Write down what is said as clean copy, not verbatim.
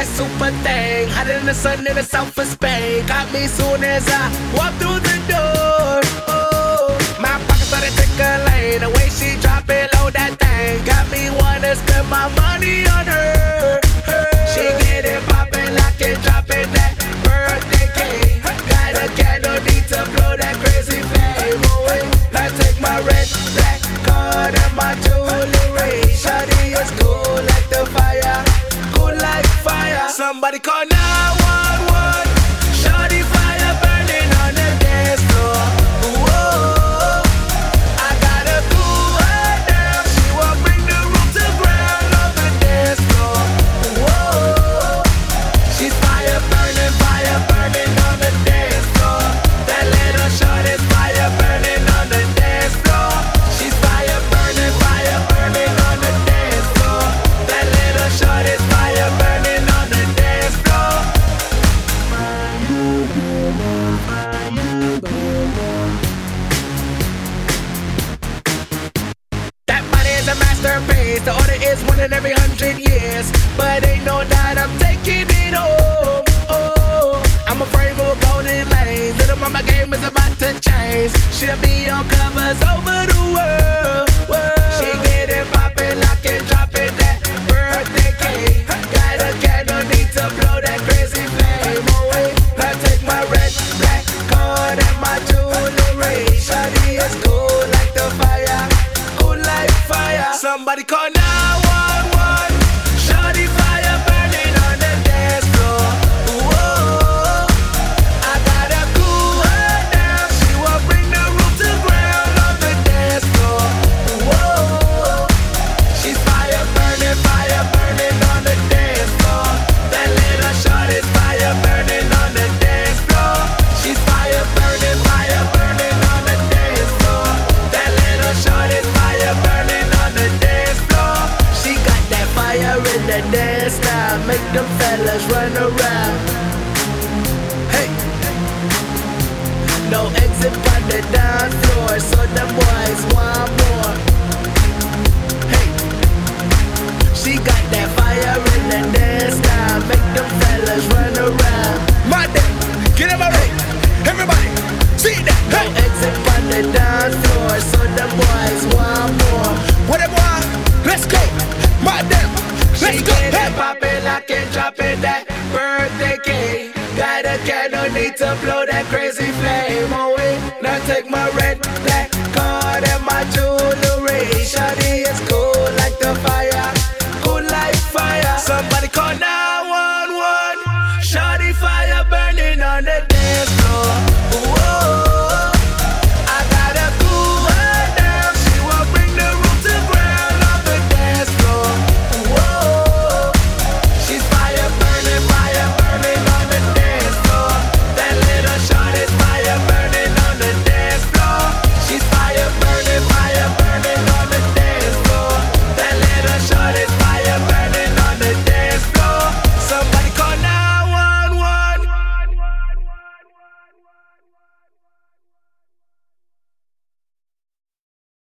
that super thing, hotter than the sun in the south of Spain. Got me soon as I walk through the door. Oh, my pocket started tickling, the way she drop it low that thing got me wanna spend my money on her. She get it poppin', lock it, drop it, that birthday cake. Got a candle, need to blow that crazy flame away. I take my red, black card and my jewelry. Shawty is cool like the fire, cool like fire. Somebody call 911. Shawty fire burning on the dance floor. Whoa, I gotta cool her down. She won't bring the room to ground on the dance floor. Whoa, she's fire burning on the dance floor. That little shorty's fire burning on the dance floor. She's fire burning on the dance floor. That little shorty's fire burning on the dance floor. That body is a masterpiece. The order is one in every 100 years, but ain't no doubt I'm taking it home. Oh, I'm afraid we'll go in lanes. Little mama game is about to change. She'll be on covers over the world. She get it poppin', lock it, drop it, that birthday cake. Got a candle, need to blow that crazy flame away. I take my red, black card and my jewelry. Shawty is cool like the fire, cool like fire. Somebody call 911. Shawty fire burning on the dance floor. Whoa, I gotta cool her down. She won't bring the room to ground on the dance floor. Whoa, she's fire burning on the dance floor. That little shorty's fire burning on the dance floor. She's fire burning on the dance floor. That little shorty's fire burning on the dance floor. She got that fire in the dance style, make them fellas run around. Hey, no exit on the dance floor, so the boys want more. Hey, she got that fire in the dance style, make them fellas run around. My day, get him already, everybody, see that. Hey, no exit on the dance floor, so the boys want more. What it want? Let's go, my damn, let's go. She get it poppin', lock it, drop it, that birthday cake. Got a candle, need to blow that crazy flame on.